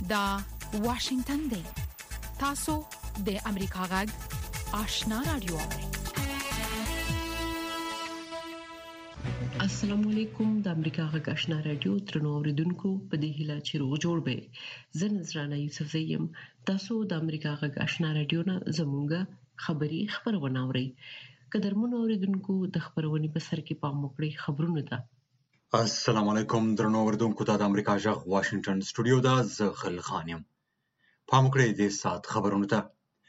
دا واشنگتن دی. تاسو د امریکا غږ آشنا رادیو اورئ. السلام علیکم. د امریکا غږ آشنا رادیو ترنو اوریدونکو په دې هیله چې روغ جوړ به. زه نذرانه یوسف زیم. تاسو د امریکا غږ آشنا رادیو نه زموږه خبری خبرونه اورئ. قدرمن اوریدونکو د خبرونې په سر کې پام وکړئ. خبرونه ده. السلام علیکم درنو اوریدونکو ته د امریکا غږ واشنگټن سټوډیو دا زه خلیل خان یم. پام وکړئ د سات خبرونو ته.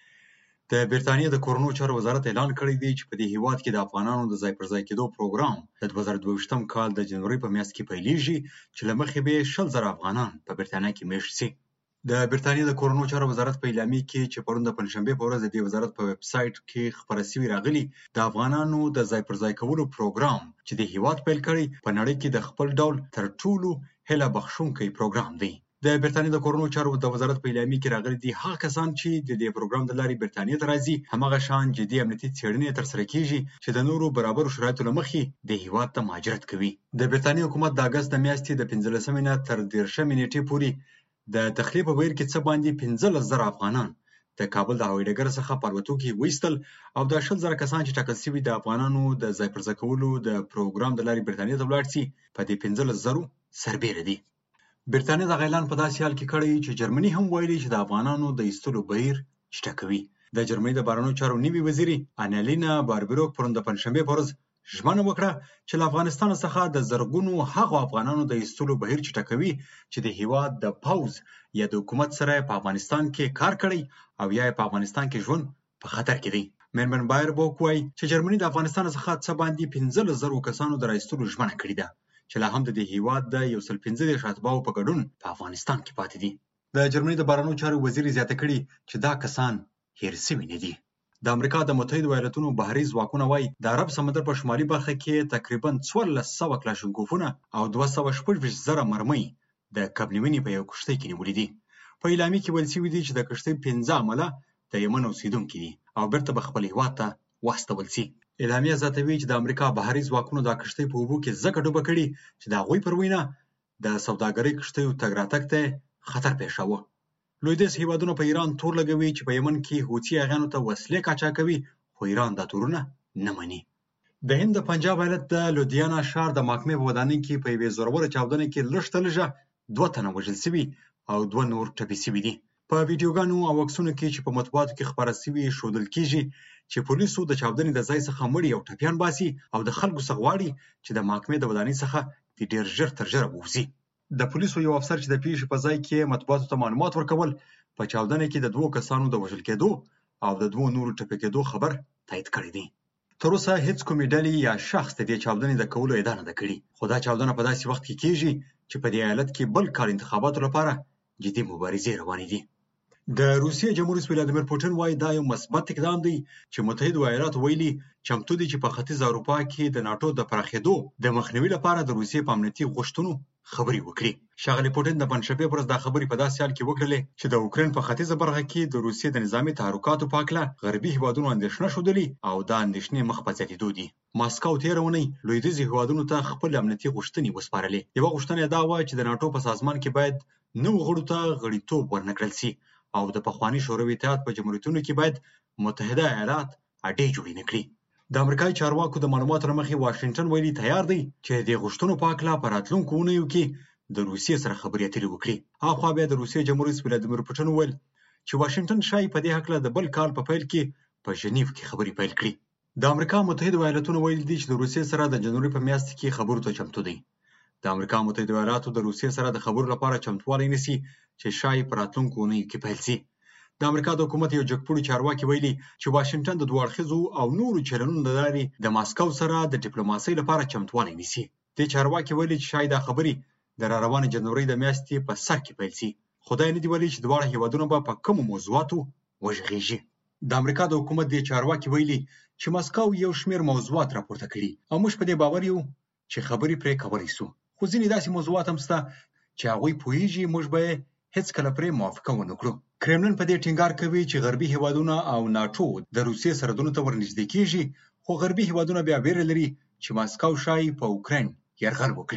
د برتانیې د کورونو چارو وزارت اعلان کړی دی چې په دې هیواد کې د افغانانو د ځای پر ځای کېدو پروګرام د 2022م کال د جنوري په میاشت کې پیلېږي چې له مخې به 100,000 افغانان په برتانیا کې میشت شي. د برتانیې د کورونو چارو وزارت په اعلامیه کې چې پرون د پنځشنبه په ورځ د دې وزارت په ویب سټ کې خبره شوې راغلي د افغانانو د ځای پر ځای کولو پروګرام چې د هیواد پیل کړی په نړۍ کې د خپل ډول تر ټولو هله بخښونکی پروګرام دی. د برتانیې د کورونو چارو د وزارت په اعلامیه کې راغلي دي هغه کسان چې د دې پروګرام د لارې برتانیې ته راځي همغه شان جدي امنیتي څېړنې ترسره کیږي چې د نورو برابرو شرایطو له مخې د هیواد ته مهاجرت کوي. د برتانیې حکومت د اګست د میاشتې د 15مې نه تر 13مې نیټې پورې د تخلیه په بهیر کې څه باندې 15,000 افغانان د کابل د هوایي ډګر څخه په الوتکو کې وایستل او د 100,000 کسان چې ټاکل شوي د افغانانو د ځای پر ځای کولو د پروګرام د لارې برتانیې ته ولاړ شي په دې 15,000 سربېره دي. برتانیې د اعلان په داسې حال کې کړی چې جرمني هم ویلي چې د افغانانو د ایستلو بهیر چټکوي. د جرمني د بهرنیو چارو نوي وزیرې انالینا باربروک پرون د پنځشنبې په ورځ ژمنه وکړه چې له افغانستان څخه د زرګونو هغو افغانانو د ایستلو بهیر چټکوي چې د هیواد د پوځ یا د حکومت سره په افغانستان کې کار کړی او یا په افغانستان کې ژوند په خطر کې دی. مېرمن بایربوک وایي چې جرمني د افغانستان څخه څه باندې 15,000 کسانو د راایستلو ژمنه کړې ده چې لا هم د دې هیواد د 115 اتباعو په ګډون په افغانستان کې پاتې دي. د جرمني د بهرنیو چارو وزیر زیاته کړي چې دا کسان هېر شوي نه دي. د امریکا د متحده ایالاتونو بحري ځواکونه وایي د عرب سمندر په شمالي برخه کې تقریبا 1400 کلاشینکوفونه او 216,000 مرمۍ د کب نیونې په یو کښتۍ کې نیولې دي. په اعلامیه کې ویل شوي دي چې د کښتۍ 15 عمله د یمن اوسیدونکي دي او بیرته به خپل هیواد ته واستول شي. اعلامیه زیاتوي چې د امریکا بحري ځواکونو دا کښتۍ په اوبو کې ځکه ډوبه کړي چې د هغوی پر وینا د سوداګرۍ کښتیو تګ راتګ ته خطر پېښاوه. لویدیځ هیوادونه په ایران تور لګوي چې په یمن کې حوثي اغیانو ته وسلې قاچاقوي خو ایران دا تورونه نه مني. د هند د پنجاب ایالت د لودیانا ښار د محکمې په ودانۍ کې په یوې زوروره چاودنې کې لږ تر لږه 2 تنه وژل شوي او 2 نور ټپي شوي دي. په ویډیوګانو او عکسونو کې چې په مطبوعاتو کې خپاره شوي ښودل کېږي چې پولیسو د چاودنې د ځای څخه مړي او ټپیان باسي او د خلکو څخه غواړي چې د محکمې د ودانۍ څخه د ډېر ژر تر ژره ووځي. د پولیسو یو افسر چې د پیښې په ځای کې مطبوعاتو ته معلومات ورکول په چاودنه کې د 2 کسانو د وژل کېدو او د 2 نورو ټپي کېدو خبر تایید کړی دی. تر اوسه هیڅ کومې ډلې یا شخص د دې چاودنې د کولو ادعا نه ده کړې خو دا چاودنه په داسې وخت کې کېږي چې په دې ایالت کې بل کال انتخاباتو لپاره جدي مبارزې روانې دي. د روسیې جمهور رئیس ولادیمیر پوټین وایي دا یو مثبت اقدام دی چې متحده ایالات ویلي چمتو دي چې په ختیځ اروپا کې د ناټو د پراخېدو د مخنیوي لپاره د روسیې په امنیتي غوښتنو خبرې وکړي. ښاغلي پوټین د پنځشنبې په ورځ دا خبرې په داسې حال کې وکړلې چې د اوکراین په ختیځه برخه کې د روسیې د نظامي تحرکاتو په هکله غربي هیوادونو اندېښنه ښودلې او دا اندېښنې مخ په زیاتېدو دي. ماسکو تېره اونۍ لویدیځو هیوادونو ته خپل امنیتي غوښتنې وسپارلې. یوه غوښتنه یې دا وه چې د ناټو په سازمان کې باید نوو غړو ته غړیتوب ورنکړل شي او د پخواني شوروي اتحاد په جمهوریتونو کې باید متحده ایالات اډې جوړې نه کړي. د امریکایي چارواکو د معلوماتو له مخې واشنګټن ویلي تیار دی چې د غوښتنو په هکله په راتلونکو اونیو کې د روسیې سره خبرې اترې وکړي. هاخوا بیا د روسیې جمهور رئیس ولادیمیر پوټین وویل چې واشنګټن ښایي په دې هکله د بل کال په پیل کې په ژنیو کې خبرې پیل کړي. د امریکا متحده ایالاتونو ویلي دي چې د روسیې سره د جنوري په میاشت کې خبرو ته چمتو دی. د امریکا متحده ایالاتو د روسیې سره د خبرو لپاره چمتووالی نیسي چې ښایي په راتلونکو اونیو کې پیل شي. د امریکا د حکومت یو جګپوړي چارواکي ویلي چې واشنګټن د 2 اړخیزو او نورو چلنونو له لارې د ماسکو سره د ډیپلوماسۍ لپاره چمتووالی نیسي. دې چارواکي ویلي چې شاید دا خبرې د راروانې جنوري د میاشتې په سر کې پیل شي. خدای نه دی ویلي چې دواړه هیوادونه به په کومو موضوعاتو وغږیږي. د امریکا د حکومت دې چارواکي ویلي چې ماسکو یو شمېر موضوعات راپورته کړي او موږ په دې باور یو چې خبرې پرې کولی شو. خو ځینې داسې موضوعات هم شته چې هغوی پوهیږي موږ به هیڅکله پرې موافقه ونه کړو. کرملن په دې ټینګار کوي چې غربي هیوادونه او ناټو د روسیې سرحدونو ته ورنږدې کېږي خو غربي هیوادونه بیا ویره لري چې ماسکو ښایي په اوکراین یرغل وکړي.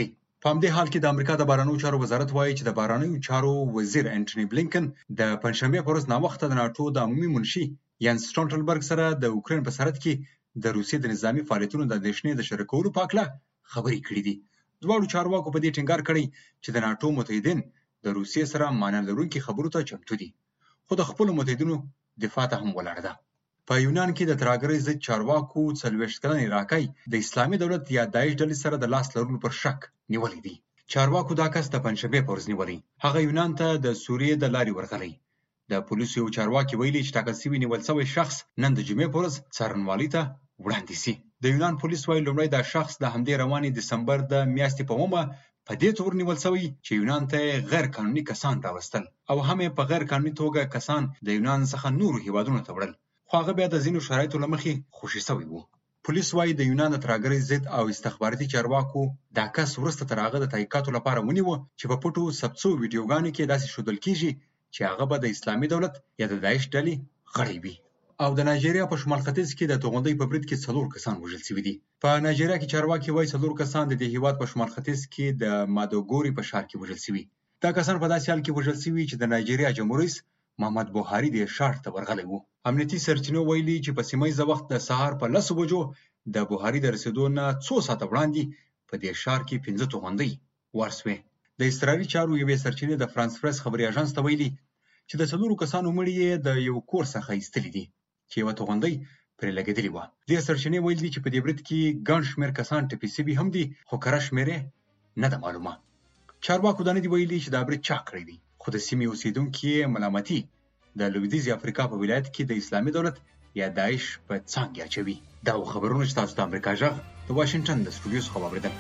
په همدې حال کې د امریکا د بهرنیو چارو وزارت وایي چې د بهرنیو چارو وزیر انټونی بلینکن د پنځشنبه پر ورځ ناوخته د ناتو د عمومي منشي یانس سټولټنبرګ سره د اوکراین په سرحد کې د روسیې د نظامی فعالیتونو د اندېښنې د شریکولو په اړه خبرې کړې دي. دواړو چارواکو په دې ټینګار کړی چې د ناتو متحدین د روسیې سره معنی لرونکي خبرو ته چمتو دي، خو د خپل متحدینو دفاع ته هم ولاړ ده. په یونان کې د ترهګرۍ ضد چارواکو 40 کلن عراقي د اسلامي دولت یا داعش ډلې سره د لاس لرلو پر شک نیولې دي. چارواکو دا کس د پنځشنبه په ورځ نیولې. هغه یونان ته د سوریې د لارې ورغلی. د پولیسو یو چارواکي ویلي چې ټاکل شوی نیول شوی شخص نن د جمعې په ورځ څارنوالۍ ته وړاندې شي. د یونان پولیس وایي لومړی دا شخص د همدې روانې دسمبر د میاشتې په اومه په دې تور نیول شوی چې یونان ته غیر قانوني کسان راوستل او هم په غیر قانوني توګه کسان د یونان څخه نورو هیوادونو ته وړل، خو هغه بیا د ځینو شرایطو له مخې خوشي شوی وو. پولیس وایي د یونان د ترهګرۍ ضد او استخباراتي چارواکو دا کس وروسته تر هغه د تحقیقاتو لپاره ونیوه چې په پټو ثبت شوو ویډیوګانو کې داسې ښودل کېږي چې هغه به د اسلامي دولت یا د داعش ډلې غړی وي. او د نایجیریا په شمال ختیځ کې د توغندۍ په برید کې 4 کسان وژل شوي دي. په نایجیریا کې چارواکي وایي 4 کسان د دې هیواد په شمال ختیځ کې د مادوګوري په ښار کې وژل شوي. دا کسان په داسې حال کې وژل شوي چې د نایجیریا جمهور رئیس محمد بوهاري د ښار ته ورغلی وو. امنیتي سرچینو ویلي چې په سیمه وخت د سهار په 10 بجو د بوهاري د رسیدو نه 2 ساعته وړاندې په دې ښار کې 15 توغندۍ ورسوي. د اضطراري چارو یوې سرچینې د فرانس پریس خبري اژانس ته ویلي چې د 4 کسانو مړي د یو کور څخه ایستلي دي چې یو توغندۍ پرې لګېدلې و. د سرچینې ویلي چې په دې برید کې ګڼ شمېر کسان ټپي شوي هم دي، خو کره شمېر نه ده معلومه. چارواکو دا نه دي ویلي چې دا برید چا کړی دی، خو د سیمې اوسیدونکي ملامتي د لویدیځې افریقا په ولایت کې د اسلامي دولت یا داعش په څانګه اچوي. دا خبرونه چې تاسو د امریکا ژغ د واشنگټن د سټوډیو څخه واوریدل.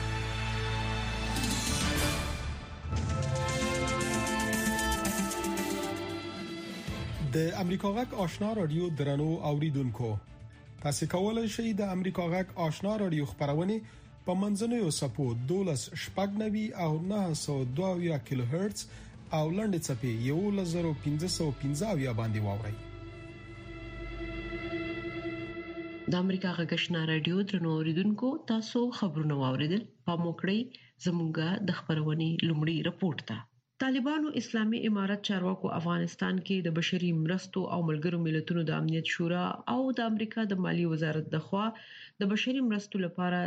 د امریکا غږ آشنا رادیو درنو اوریدونکو، تاسو کولای شئ د امریکا غږ آشنا رادیو خبرونه په منځنوي سپو 12.9 او 902 کیلو هرتز او لنډ چپی 1515 باندې واورئ. د امریکا غږ آشنا رادیو درنو اوریدونکو، تاسو خبرونه واوریدل. په موکړی زموږه د خبرونې لومړی رپورت ته. طالبانو اسلامي امارت چارواکو افغانستان کې د بشري مرستو او ملګرو ملتونو د امنیت شورا او د امریکا د مالی وزارت لخوا د بشري مرستو لپاره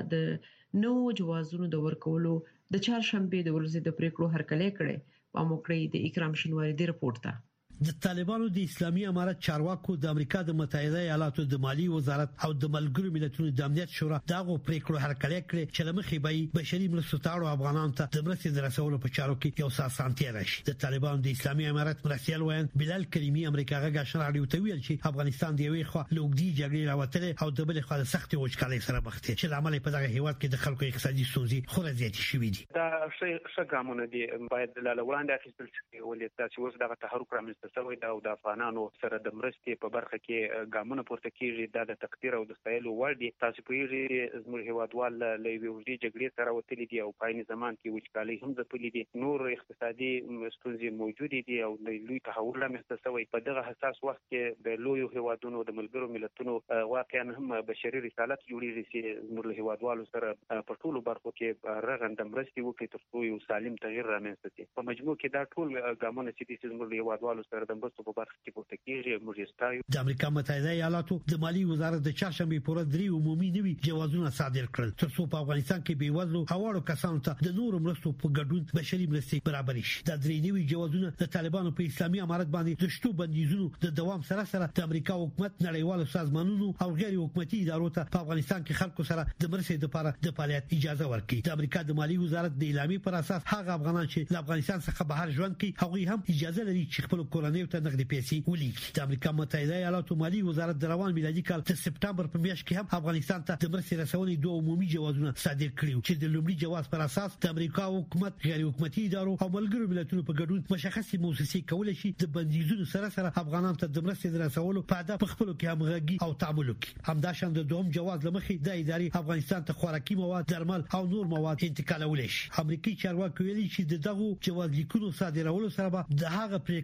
د نو جوازونو د ورکولو د چهارشنبه د ورځې د پریکړو هرکلی کړي. په موکړی د اکرام شینواری د رپورت ته. د طالبانو د اسلامي امارت چارواکو د امریکا د متحده ایالاتو د مالی وزارت او د ملګرو ملتونو د امنیت شورا دغه پریکړو هرکلی کړي چې لمخې به بشري مرستو ته اړ افغانانو ته د مرستې د رسولو په چارو کې یو ساسانتیا راشي. د طالبانو د اسلامي امارت مرستیال وایي بلال کریمی امریکا غږ آشنا رادیو ته ویل چې افغانستان د یوې خوا لوګدي جګړې راوتلې او د بلې خوا د سختې وچکالۍ سره مخ دي چې لامل په دغه هیواد کې د خلکو اقتصادي ستونزې خورا زیاتې شوې دي. دا څه ګامونه دي باید د وړاندې اخیستل شي ولې تاسو اوس دغه تحرک رامنځته شوی دا او د افغانانو سره د مرستې په برخه کې ګامونه پورته کیږي. دا د تقدیر او د ستایلو وړ دي. تاسو پوهیږئ زموږ هیوادوال له یوې اوږدې جګړې سره وتلي دي او په عین زمان کې وچکالۍ هم ځپلې دي. نور اقتصادي ستونزې موجودې دي او لوی تحول رامنځته شوی. په دغه حساس وخت کې د لویو هیوادونو د ملګرو ملتونو واقعا هم بشري رسالت جوړیږي چې زموږ له هیوادوالو سره په ټولو برخو کې رغنده مرستې وکړي تر څو یو سالم تغییر رامنځته شي. په مجموع کې دا ټول ګامونه چې زموږ له هیوادوالو سره د مرستو په برخه کې پورته کیږي. د امریکا متحده ایالاتو د مالی وزارت د چهارشنبه پر ورځ 3 عمومي نوي جوازونه صادر کړل تر څو په افغانستان کې بیوزلو هوارو کسانو ته د نورو مرستو په ګډون بشري مرستې برابر شي. د 3 نوي جوازونه د طالبانو په اسلامي امارت باندې د شتو بندیزونو د دوام سره سره د امریکا حکومت نړیوالو سازمانونو او غیر حکومتي ادارو ته په افغانستان کې خلکو سره د مرستې لپاره د فعالیت اجازه ورکړي. د امریکا د مالی وزارت د اعلامیې پر اساس هغه افغانان چې له افغانستان څخه بهر ژوند کوي هغوی هم اجازه لري چې خپل کورنۍ ته نقدي پیسې ولېږي. د امریکا متحده ایالاتو مالی وزارت د روان میلادي کال د سپټمبر په میاشت کې هم افغانستان ته د مرستې رسونې 2 عمومي جوازونه صادر کړي چې د لومړي جواز پر اساس د امریکا حکومت غیر حکومتي ادارو او ملګرو ملتونو په ګډون مشخصي موسسې کولای شي د بندیزونو سره سره افغانانو ته د مرستې رسولو په هدف خپل کې همغږي او تعامل وکړي. همداشان د دوم جواز لمخې د ادارې افغانستان ته خوراکي مواد، درمل او نور مواد انتقالول شي. امریکایي چارواکي ویلي چې دغه جواز لیکونو صادرولو سره به د هغه پریکړلیک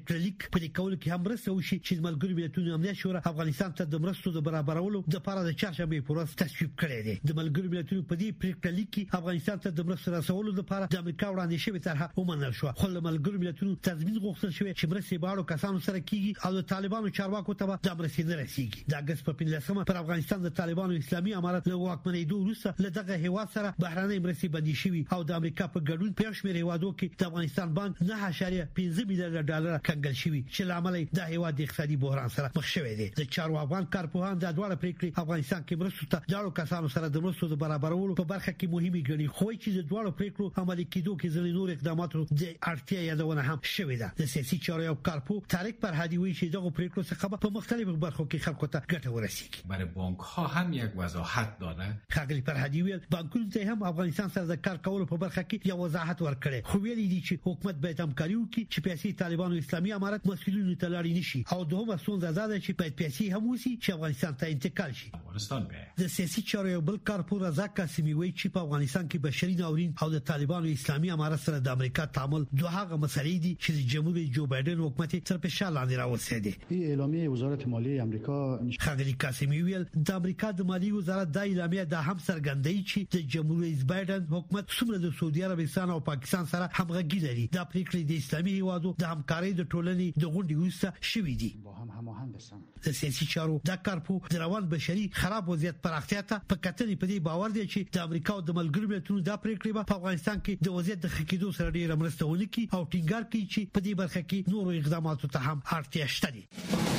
په دې کول کې هم مرسته وشي چې ملګرو ملتونو امنیت شورا افغانستان ته د مرستو د برابرولو د لپاره د چهارشنبه پر ورځ تصویب کړی دی. د ملګرو ملتونو په دې پریکړه لیک کې افغانستان ته د مرستو رسولو لپاره د امریکا وړاندې شوی طرح ومنل شو، خو د ملګرو ملتونو تضمین غوښتل شوی چې مرستې به اړو کسانو سره کیږي او د طالبانو چارواکو ته د مرستې نه رسیږي. د اگست په 15مه پر افغانستان د طالبانو اسلامي امارت له واکمنېدو وروسته له دغه هیواد سره بهرنۍ مرستې بندي شوي او د امریکا په ګډون په شمېر هیوادو کې د افغانستان بانک 9.5 میلیارډ ډالر کنګل شوي چې لامل د هیواد د اقتصادي بحران سره مخ شوی دی. د چارواکان کارپوهان د ډول پریکړې افغانستان کې مرستو ته د اړو کسانو سره د مرستو د برابرولو په برخه کې مهمه ګڼي، خو چې د ډول پریکړو عملي کېدو کې ځینې نور اقداماتو د اړتیا یادونه هم شوې ده. د سیاسي چارو یو کارپو طارق فرهادي وایي چې دغه پریکړو څخه په مختلفو برخو کې خلکو ته ګټه ورسیږي. برای بانک ها هم یک وضاحت داده. خاغلی فرهادي ویل بانکونو ته هم افغانستان سره د کار کولو په برخه کې یو وضاحت ورکړي، خو ویلي دي چې حکومت باید همکاري وکړي چې پیسې طالبانو اسلامي امارت مسؤلینو ته لاړې نشي او دومره ستونزه ده چې باید پیسې هم وسی چې افغانستان ته انتقال شي. د سیاسي چارو یو بل کارپو رضا قاسمي وایي چې په افغانستان کې بشري ناورین او د طالبانو اسلامي امارت سره د امریکا تعامل دوه هغه مسلې دي چې د جمهوریت جو بایدن حکومت تر فشار لاندې راوستي. این اعلامیه وزارت مالیه آمریکا خاغلی قاسمي ویل د امریکا د مالیې وزارت د اعلامیه د هم څرګندوي چې د جمهوریت بایدن حکومت څومره د سعودي عربستان او پاکستان سره همغږي لري. د پریکړې د اسلامي هیوادو د همکارۍ د ټولنې د غونډې وروسته شوې دي. د سیاسي چارو د کارپو د روان بشري خراب وضعیت پراختیا ته په کتنې په دې باور دی چې د امریکا او د ملګرو ملتونو د پریکړې په افغانستان کې د وضعیت د ښه کېدو سره ډېره مرسته ونکړي او ټینګار کوي چې په دې برخه کې نورو اقداماتو ته هم اړتیا شته دي.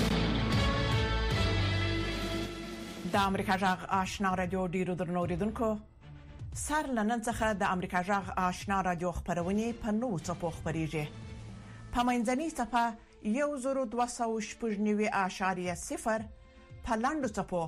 د امریکا جغ آشنا رادیو ډیرو درنو اوریدونکو، سر لنن څخه د امریکا جغ آشنا رادیو خبرونه په نوو څپو خبريږي. په منځنۍ څپه 1290.0 په لاندو څپو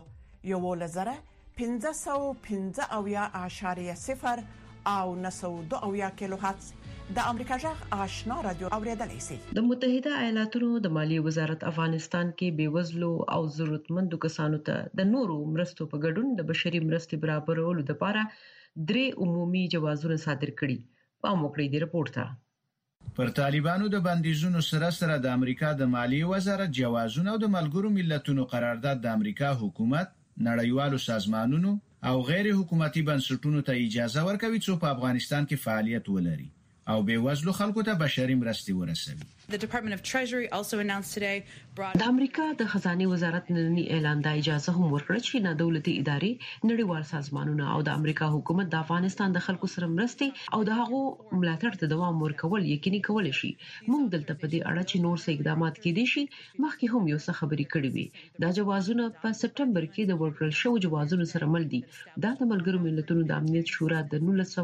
1515.0 او 902 کیلو هرتز د امریکا جغ آشنا رادیو اوریدلای شي. د متحده ایالاتو د مالیې وزارت افغانستان کې بیوزلو او ضرورتمندو کسانو ته د نورو مرستو په ګډون د بشري مرستې برابرولو لپاره 3 عمومي جوازونه صادر کړي. په موکړې دی رپورت ته پر طالبانو د بندیزونو سره د امریکا د مالیې وزارت جوازونه او د ملګرو ملتونو قرارداد د امریکا حکومت، نړیوالو سازمانونو او غیر حکومتي بنسټونو ته اجازه ورکوي چې په افغانستان کې فعالیت ولري او بیوزلو خلکو ته بشري مرستې ورسوي. The Department of Treasury also announced today د امریکا د خزانه وزارت نننی اعلان د اجازه هم ورکړه چې نه دولتي ادارې، نړیوال سازمانونه او د امریکا حکومت د افغانستان د خلکو سره مرستې او د هغو ملاتړ ته دوام ورکول یقیني کول شي. موږ دلته په دې اړه چې نور څه اقدامات کېدي شي مخکې هم یو څه خبرې کړې وي. دا جوازونه په سپټمبر کې د ورکړل شو جوازونو سره مل دي. دا د ملګرو ملتونو د امنیت شورا د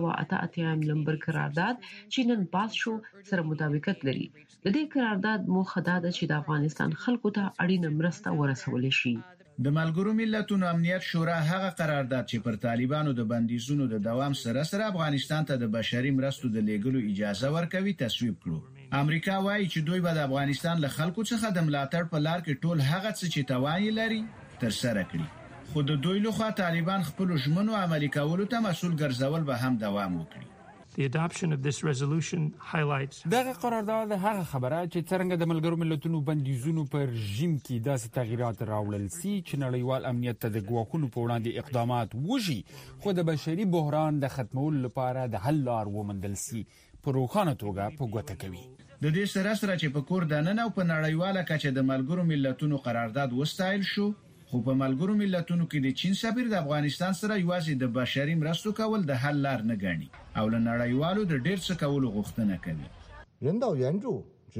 1988 نمبر قرارداد چې نن پاس شو سره مطابقت لري. د دې قرارداد موخه دا ده چې د افغانستان خلکو ته اړینه مرسته ورسول شي. د ملګرو ملتونو امنیت شورا هغه قرارداد چې پر طالبانو د بندیزونو د دوام سره افغانستان ته د بشري مرستو د لیږلو اجازه ورکوي تصویب کړو. امریکا وایي چې دوی به د افغانستان له خلکو څخه د ملاتړ په لار کې ټول هغه څه چې توان لري تر سره کړي، خو د دوی لخوا طالبان خپل ژمنو عملي کولو ته مسؤل ګرځول به هم دوام وکړي. The adoption of this resolution highlights دغه قرارداد هغه خبره چې څنګه د ملګرو ملتونو بندیزونو پر رژیم کې داسې تغیرات راوړل سي چې نړیوال امنیت ته د ګواښونو په وړاندې اقدامات وشي، خو د بشري بحران د ختمولو لپاره د حل لار وموندل سي په روښانه توګه په ګوته کوي. د دې سره چې په کور دننه او په نړیواله کچه د ملګرو ملتونو قرارداد وستایل شو، خو په ملګرو ملتونو کې د چین سفیر د افغانستان سره یوازې د بشري مرستو کول د حل لار نه ګڼي او له نړیوالو د ډېر څه کولو غوښتنه کوي.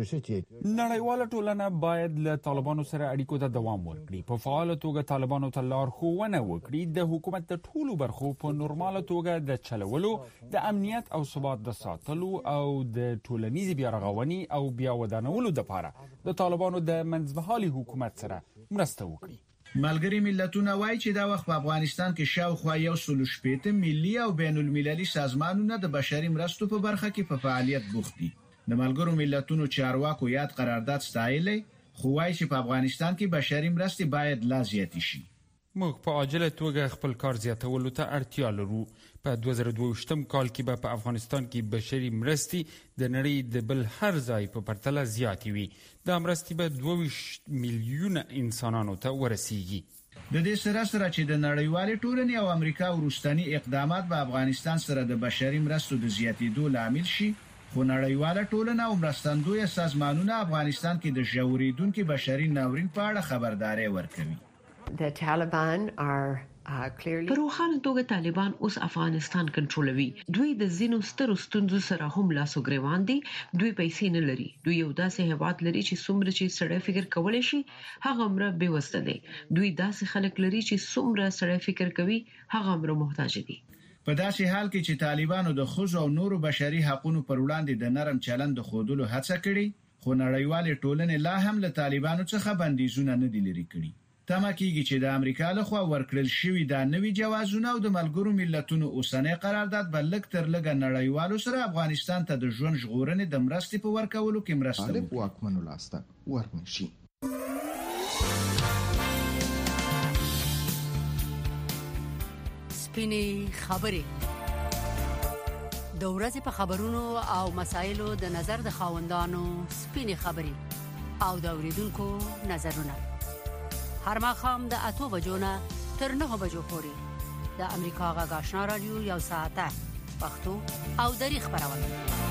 نړیواله ټولنه باید له طالبانو سره اړیکو ته دوام ورکړي، په فعاله توګه طالبانو ته لارښوونه وکړي، د حکومت د ټولو برخو په نورماله توګه د چلولو، د امنیت او ثبات د ساتلو او د ټولنیز بیارغونې او بیا ودانولو لپاره د طالبانو د منځمهالي حکومت سره مرسته وکړي. ملګری ملتونه وایي چې دا وخت په افغانستان کې شاوخوا 160 ملي او بین المللي سازمانونه د بشري مرستو په برخه کې په فعالیت بوخت دي. د ملګرو ملتونو چارواکو یاد قرارداد ستایلی، خو وایي چې په افغانستان کې بشري مرستې باید لا زیاتې شي. موږ په عاجله توګه خپل کار زیاتولو ته اړتیا لرو. په 2022م کال کې به په افغانستان کې بشري مرستې د نړۍ د بل هر ځای په پرتله زیاتې وي. دا مرستې به 22 میلیونه انسانانو ته ورسیږي. د دې سره چې د نړیوالې ټولنې او امریکا وروستنی اقدامات به افغانستان سره د بشري مرستو د زیاتېدو لامل شي، خو نړیواله ټولنه او مرستندوی سازمانونه افغانستان کې د ژورېدونکو بشري ناورین په اړه خبرداري ورکوي. The Taliban are په روښانه توګه طالبان اوس افغانستان کنټرولوي. دوی د ځینو سترو ستونزو سره هم لاس او ګریوان دي. دوی پیسې نه لري. دوی یو داسې هیواد لري چې څومره چې سړی فکر کولای شي هغه مره بې وسته دي. دوی داسې خلک لري چې څومره سړی فکر کوي هغه مره محتاج دي. په داسې حال کې چې طالبانو د ښځو او نورو بشري حقوقو پر وړاندې د نرم چلند خودلو هڅه کړې، خو نړیوالې ټولنې لا هم له طالبانو څخه بندیزونه نه دي لري کړي. تمه کیږي چې د امریکا لخوا ورکړل شوی د نوي جوازونه او د ملګرو ملتونو اوسنۍ قرارداد به لږ تر لږه نړیوالو سره افغانستان ته د ژوند ژغورنې د مرستې په ورکولو کې مرسته وکړي. واکمنو لاسته ورنشي. سپینې خبرې د ورځې په خبرونو او مسایلو د نظر د خاوندانو سپینې خبرې او د اوریدونکو نظرونه هر ماښام د 8 بجو نه تر 9 بجو پورې د امریکا غږ آشنا رادیو یو ساعته پښتو او دری خبرونه.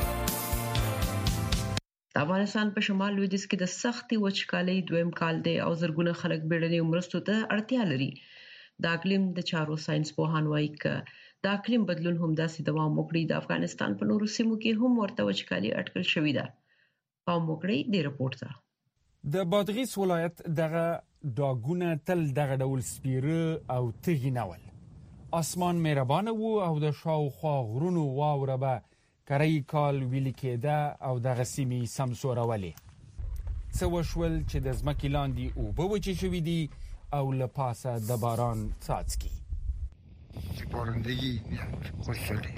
افغانستان په شمال لویدیځ کې د سختي وچکالۍ دویم کال دی او زرګونه خلک بیړنۍ مرستو ته اړتیا لري. د اقلیم د چارو ساينس پوهان وایي چې د اقلیم بدلون هم داسې دوام وکړي. د افغانستان په نورو سیمو کې هم ورته وچکالي اټکل شوې ده. پام وکړئ د رپورت ته. د بادغیس ولایت دغه داګونه تل دغه ډول سپیره او تیږي نول. اسمان مهربانه وو او د شاوخوا غرونو واوره به کری کال ویل کېده او دغه سیمې سمسورولې. څه وشول چې د ځمکې لاندې اوبه وچې شوې دي او له پاسه د باران څاڅکي. بارندگی خوش شده.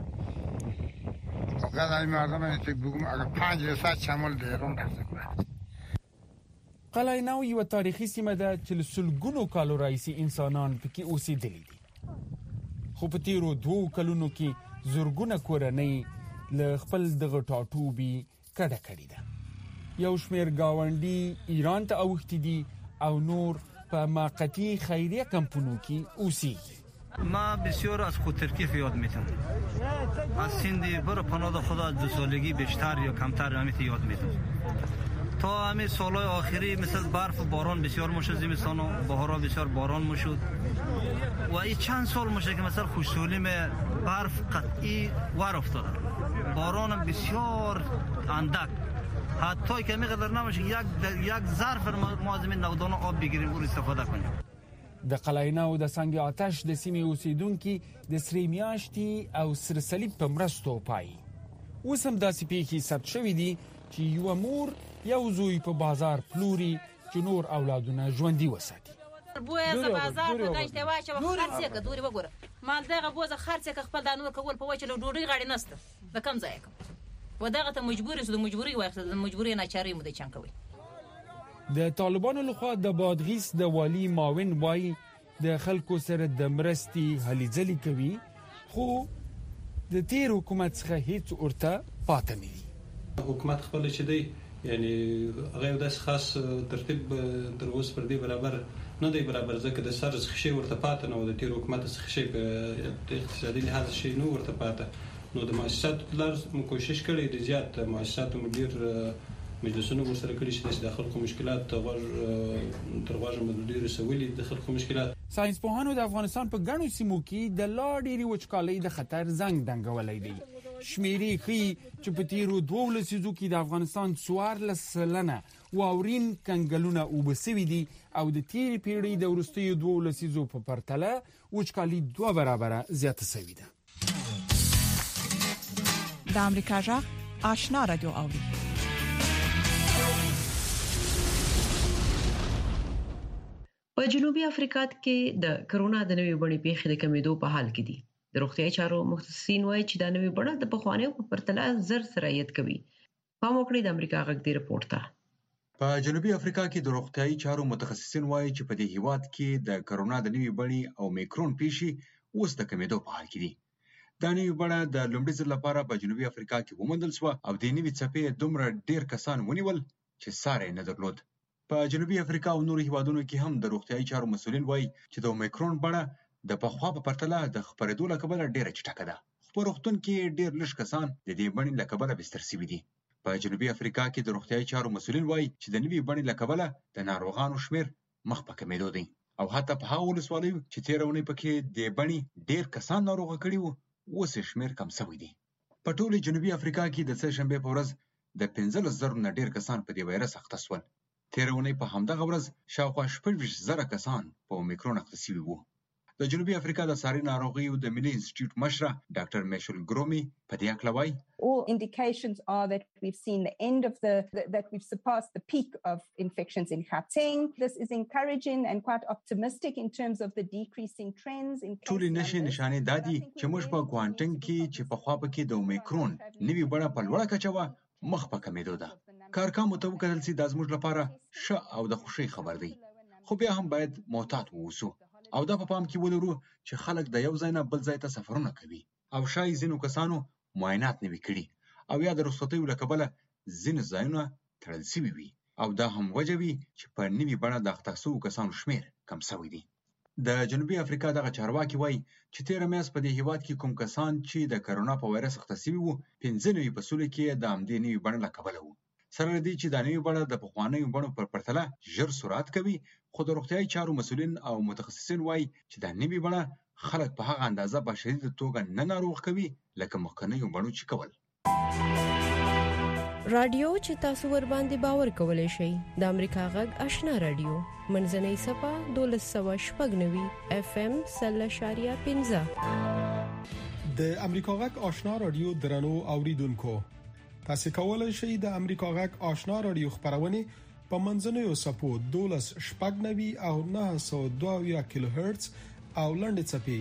فقط این مردم فکر بگم اگر 5% شمال دیرون درست قلعه نو یو تاریخي سیمه ده چې لسلګونو کالو راځي انسانان پکې اوسېدلي دي. خو په تیرو 2 کلونو کې زورګونه کورنۍ له خپل دغه ټاټوبي کډه کړې ده. یو شمېر گاونډي ایران ته اوښتي دي او نور په موقتی خیریه کمپونو کې اوسېږي. ما بسیار از خودترکیف یاد میتونم. از سند برو پناه خدا 2 سالگی بیشتر یا کمتر همیت یاد میتونم. تا همین سالهای آخری مثل برف و باران بسیار میشد، زمستان و بهارا بسیار باران میشد و این چند سال میشه که مثلا خوشسالیم برف قطعی ور افتاده، باران بسیار اندک، حتی که میقدر نمیشه یک ظرف ما از این نودان آب بگیریم او استفاده کنیم. د قلعه نو د سنگ آتش د سیمې اوسیدونکو د سری میاشتې او سرسلیب په مرستو پای. اوس هم داسې پیښې ثبت شوې دي چې یو مور یو زوی په بازار پلوري چې نور اولادونه ژوندۍ وساتي. بوې ز بازار ته گشته واشه خرڅه که دوری وګوره مال دغه بوزه خرڅه که خپل دانور کول په وچه له ډوډۍ غاړي نسته د کم ځای کوم و دغه ته مجبور سو د مجبوري وایخته د مجبوري نه چاري مو د چان کوي. د طالبانو لخوا د بادغیس د والی ماون وای د خلکو سره د مرستي هلي ځلي کوي، خو د تیر حکومت څخه هیڅ ورته پاتې نه دي. حکومت خپل چې دی یعنی هغه د خاص ترتیب تر اوسه پر دې برابر نه دی برابر، ځکه د سر څخه شی ورته پاتې نه و، د تیر حکومت څخه شی په اقتصادي لحاظ شی نو ورته پاتې. نو د مؤسساتو لار مو کوشش کړی د زیات مؤسساتو مدیر مجلسونو ورسره کړی چې د خلکو مشکلات تر غوږه مدیر رسولي د خلکو مشکلات. ساينس پوهانو د افغانستان په ګڼو سیمو کې د لا ډېری وچکالۍ د خطر زنګ دنګولای دی. شمیرې ښیي چې په تیرو 2 لسیزو کې د افغانستان 14% واورین کنګلونه اوبه سوي دي او د تیرې پیړۍ د وروستیو 2 لسیزو په پرتله وچکالي 2 برابره زیاته سوي ده. د امریکا غږ آشنا رادیو اوري. په جنوبي افریقا کې د کرونا د نوې بڼې پیښې د کمیدو په حال کې دي. د روغتیايي چارو مختصین وایي چې دا نوې بڼه د پخوانیو په پرتله زر سرایت کوي. پام وکړئ د امریکا غږ دی رپورت ته. په جنوبي افریقا کې د روغتیايي چارو متخصصین وایي چې په دې هیواد کې د کرونا د نوې بڼې او میکرون پیښې اوس د کمیدو په حال کې دي. دا نوې بڼه د لومړي ځل لپاره په جنوبي افریقا کې وموندل شوه او د نوې څپې دومره ډېر کسان ونیول چې ساری نه درلود. په جنوبي افریقا او نورو هیوادونو کې هم د روغتیايي چارو مسؤلین وایي چې د اومیکرون بڼه د پخوا په پرتله د خپرېدو له کبله ډېره چټکه ده. خو په روغتون کې ډېر لږ کسان د دې بڼې له کبله بستر شوي دي. په جنوبي افریقا کې د روغتیايي چارو مسؤلین وایي چې د نوې بڼې له کبله د ناروغانو شمېر مخ په کمېدو دی او حتی په هغو ولسوالیو چې تېره اونۍ پکې د بڼې ډېر کسان ناروغه کړي وو اوس یې شمېر کم شوی دی. په ټولې جنوبي افریقا کې د سهشنبې په ورځ د 15,000 نه ډېر کسان په دې وایرس اخته شول. تېره اونۍ په همدغه ورځ شاوخوا 26,000 کسان په اومیکرون اخته شوي وو. د جنوبي افریقا د ساري ناروغیو د ملي انسټیټیوټ مشره ډاکټر میشل ګرومي په دې هکله وایي All indications are that we've seen the end of that we've surpassed the peak of infections in Gauteng. This is encouraging and quite optimistic in terms of the decreasing trends in case ټولې نښې دا دي چې موږ په کوانټنګ کې چې پخوا پکې د اومیکرون نوې بڼه په لوړه کچه وه مخ په کمېدو ده. کارکامو ته وکتل چې دا زموږ لپاره ښه او د خوښۍ خبر دی، خو بیا هم باید محتاط واوسو او دا په پام کې ولرو چې خلک د یو ځای نه بل ځای ته سفرونه کوي او شاید ځینو کسانو معاینات نه وي کړي او یا د رخصتیو له کبله ځینې ځایونه تړل شوي وي او دا هم وجه وي چې په نوې بڼه د اخته شوو کسانو شمېر کم شوی دی. د جنوبي افریقا دغه چارواکي وایي چې تېره میاشت په دې هیواد کې کوم کسان چې د کرونا په وایرس اخته شوي وو 95 په سلو کې د همدې نوې بڼه له کبله وو. سره له دې چې دا نوې بڼه د پخوانیو بڼو پر پرتله ژر سرعت کوي، خو د روغتیايي چارو مسؤلین او متخصصین وایي چې دا نوې بڼه خلک په هغه اندازه په شدیده توګه نه ناروغ کوي لکه مخکنیو بڼو چې کول. رادیو چې تاسو ور باندې باور کولای شئ د امریکا غږ آشنا رادیو منځنۍ صفه 1290 FM 0.15 د امریکا غږ آشنا رادیو درنو اوریدونکو تاسو کولای شئ د امریکا غږ آشنا رادیو خبرونه په منځنوي سپو 1290 او 902 کیلو هرتز او لنډ چپی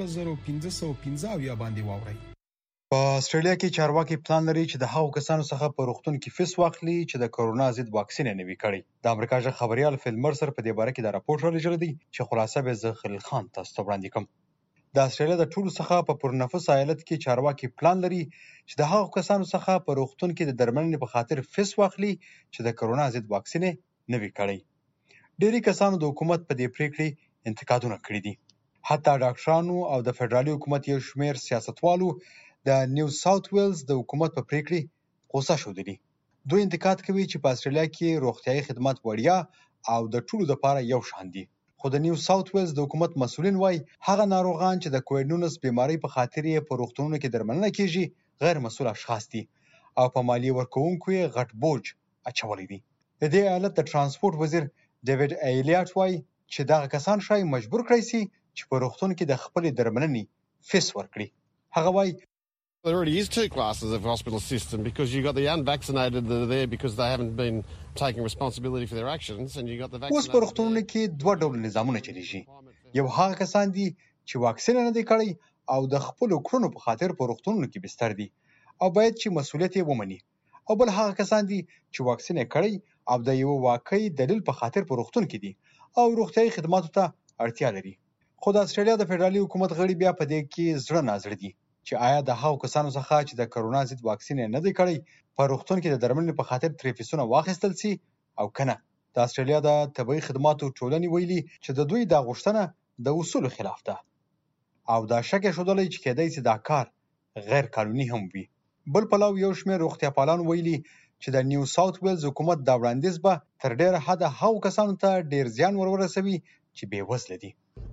1515 باندې واورئ. په استرالیا کې چارواکي پلان لري چې د هغو کسانو څخه په روغتون کې فیس واخلي چې د کرونا ضد واکسین نه وي کړی. د امریکا ژغ خبريال فیلمر سره په دې باره کې د راپور رالیږل دي چې خلاصه به زه خلیل خان تاسو ته وړاندې کوم. د استرالیا د ټولو څخه په پرنفس ایالت کې چارواکي پلان لري چې د هغو کسانو څخه په روغتون کې د درملنې په خاطر فیس واخلي چې د کرونا ضد واکسین نه وي کړی. ډېری کسانو د حکومت په دې پریکړې انتقادونه کړي دي. حتی ډاکټرانو او د فدرالي حکومت یو شمېر سیاستوالو د نیو ساوث ویلز د حکومت په پریکړې غوسه شوي. دوی انتقاد کوي چې په استرالیا کې روغتیايي خدمات وړیا او د ټولو لپاره یو شان دي. خو د نیو ساوث ویلز د حکومت مسؤلین وایي هغه ناروغان چې د کووډ 19 بیماری په خاطر یې په روغتونونو کې درملنه کیږي غیر مسؤل اشخاص دي او په مالی ورکوونکو یې غټ بوج اچولی دي. د دې ایالت د ترانسپورت وزیر ډیوډ ایلیاټ وایي چې دغه کسان شاید مجبور کړي شي چې په روغتون کې د خپل درملنې فیس ورکړي. هغه وایي There already is two classes of hospital system because you've got the unvaccinated that are there because they haven't been taking responsibility for their actions and you've got the vaccinated. اوس په روغتونونو کې دوه ډول نظامونه چلیږي. یو هغه کسان دي چې واکسین نه دي کړی او د خپل کړنو په خاطر په روغتونونو کې بستر دي او باید چې مسؤلیت یې ومني. او بل هغه کسان دي چې واکسین یې کړی او د یو واقعي دلیل په خاطر په روغتون کې دي او روغتیايي خدماتو ته اړتیا لري. خو د استرالیا د فدرالي حکومت غړي بیا په دې کې زړه نازړه دي چې آیا د هغو کسانو څخه چې د کرونا ضد واکسین نه دی کړی په روغتون کې د درملنې په خاطر ترې فیسونه واخیستل شي او کنه. د استرالیا د طبي خدماتو ټولنې ویلي چې د دوی دا غوښتنه د اصولو خلاف ده او دا شک ښودلی چې کېدای شي دا کار غیر قانوني هم وي. بل پلو یو شمېر روغتیاپالان ویلي چې د نیو ساوث ویلز حکومت دا وړاندیز به تر ډېره حده هغو کسانو ته ډېر زیان ورسوي چې بې وزله دي.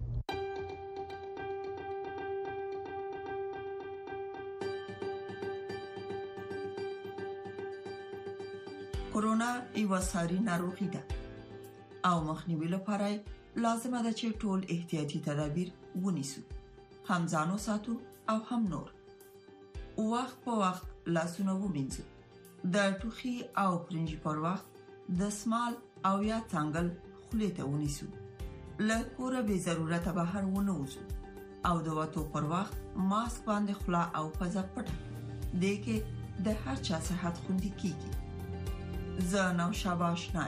کرونا یو ساري ناروغي ده او مخنیوي لپاره لازمه ده چې ټول احتیاطي تدابیر ونیسو، هم ځانو ساتو او هم نور. وخت په وخت لاسونه ومینځو، د ټوخي او پرنجي پر وخت دستمال او یا څنګل خولې ته ونیسو، له کوره بې ضرورته بهر ونه وځو او د وتو پر وخت ماسک باندې خوله او پزه پټه. دې کې د هر چا صحت خوندي کیږي. زه نوشابه آشنا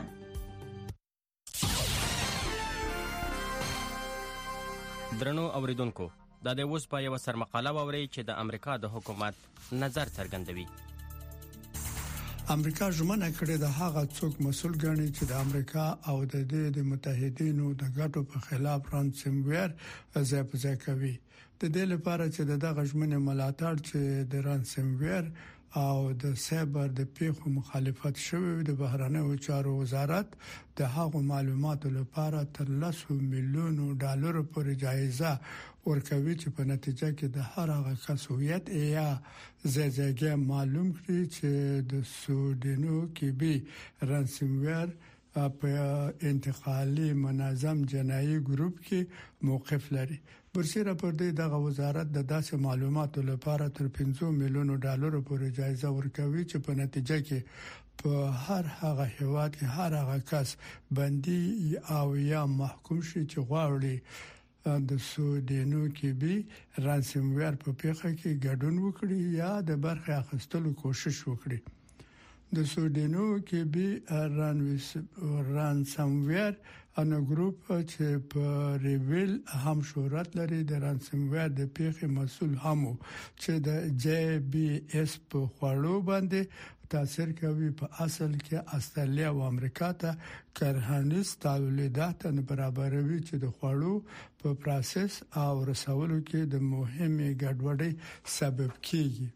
درنو اوریدونکو دا د اوس په یو سرمقاله ووري چې د امریکا د حکومت نظر څرګندوي. امریکا ژمنه کړې ده هغه څوک مسؤل ګڼي چې د امریکا او د متحدینو د ګټو په خلاف رانسمویر ځای کوي. د دې لپاره چې دغه ژمنه ملاتړ چې د رانسمویر او د سایبر د پیښو مخالفت شوی د بهرانه چارو وزارت د هغو معلوماتو لپاره تر $100 میلیون پورې جایزه ورکوي چې په نتیجه کې د هر هغه کس هویت یا ځایګي معلوم کړي چې د سودینو کې به رانسمویر په انتقالي منظم جنایي ګروپ کې موقف لري. برسیره پر دې دغه وزارت د داسې معلوماتو لپاره تر $50 میلیون پورې جایزه ورکوي چې په نتیجه کې په هر هغه هیواد کې هر هغه کس بندي او یا محکوم شي چې غواړي د سودینو کې به رانسمویر په پیښه کې ګډون وکړي یا د برخه اخیستلو کوشش وکړي. د سودینو کې به رانسمویر انو ګروپ چې په ریویل هم شهرت لري د رانسمویر د پیښې مسؤل هم چې د جی بی اس په خواړو باندې تاثیر کوي. په اصل کې استرالیا او امریکا ته کرهنیز تولیدات نه برابروي چې د خواړو په پروسس او رسولو کې د مهمه ګډوډۍ سبب کیږي.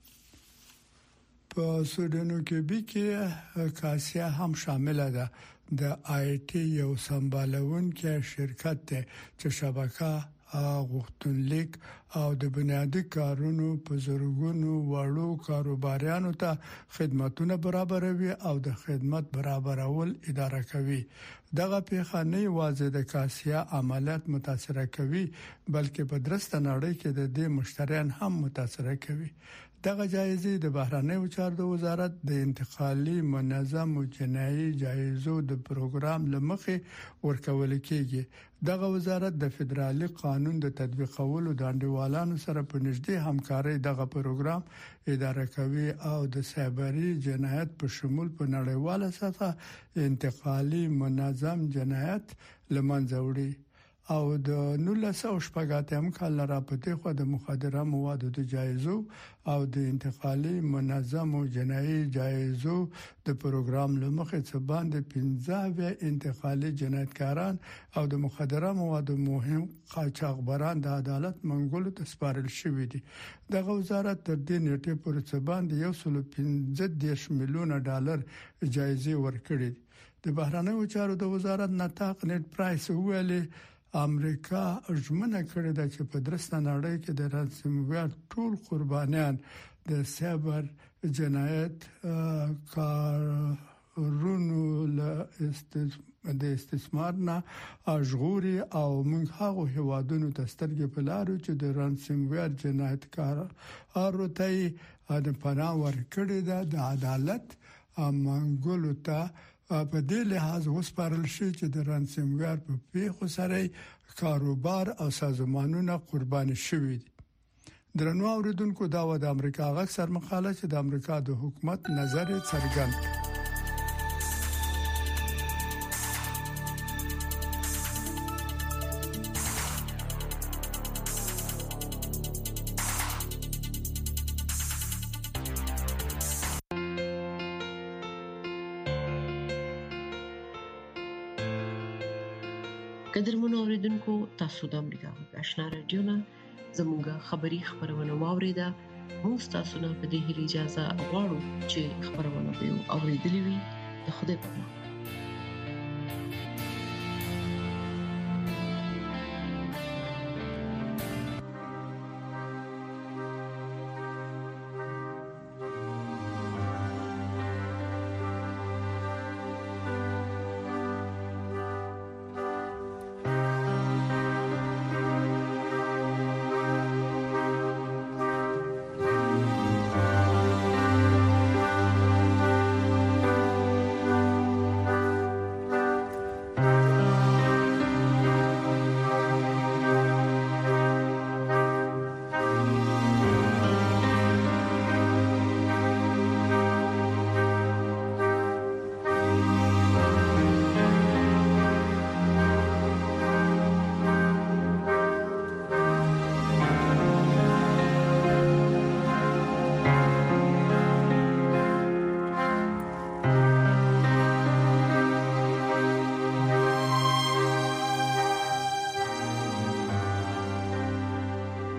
په سودینو کې به کاسیا هم شامل ده. د آی ټي یو سمبالونکو شرکت ته چې شبکه غوښتنلیک او د بنیادی کارونو په زرګونو وړو کاروباریانو ته خدماتونه برابروي او د خدمات برابرول اداره کوي. دغه پیښه نه یوازې د کاسیا عملیات متاثر کوي بلکې په درسته نړۍ کې د دې مشتریان هم متاثر کوي. دغه جایزې د بهرنیو چارو وزارت د انتقالي منظم جنایي جایزو د پروګرام لمخې ورکول کیږي. دغه وزارت د فدرالي قانون د تطبیقولو د انډیوالانو سره په نږدې همکاري دغه پروګرام اداره کوي او د سایبري جنایت په شمول په نړیواله سطحه انتقالي منظم جنایت لمنځه وړي. او د 1980 کال راپته خو د مخدره موادو د جایزو او د انتقالي منظم جنایي جایزو د پروګرام لمخې څخه باندې 15 انتقالي جنایتکاران او د مخدره موادو مهم قاچاقبران د عدالت منګولو ته سپارل شوې دي. دغه وزارت تر دې نیټه پورې څخه باندې $115 میلیون جایزې ورکړي. د بهرنیو چارو د وزارت نطاق نیټ پرایس ویلي امریکا ژمنه کړې ده چې په درسته نړۍ کې د رانسمویر ټول قربانیان د سایبر جنایت کارونو د استثمار نه اژغوري او موږ هغه هوادونو ته سترګې په لارو چې د رانسمویر جنایتکار اروتای د پناه ورکړې ده د عدالت منګولو ته په دې لحاظ وسپارل شي چې د رانسمویر په پیښو سره کاروبار او سازمانونه قرباني شوي دي. درنو اوریدونکو دا و د امریکا غږ سرمقاله چې د امریکا د حکومت نظر څرګند. قدرمن اوریدونکو تاسو د امریکا غږ آشنا رادیو نه زموږه خبری خبرونه واوریده. موږ تاسو نه په دې اجازه غواړو چې خبرونه به اوریدلې وي. د خدای په امان.